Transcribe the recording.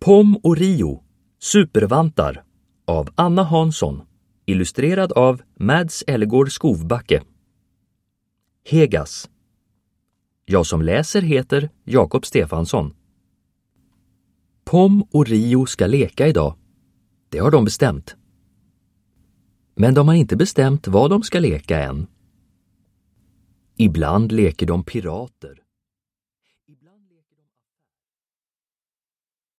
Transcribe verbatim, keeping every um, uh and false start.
Pom och Rio, supervantar av Anna Hansson, illustrerad av Mads Ellegård Skovbacke. Hegas. Jag som läser heter Jakob Stefansson. Pom och Rio ska leka idag. Det har de bestämt. Men de har inte bestämt vad de ska leka än. Ibland leker de pirater.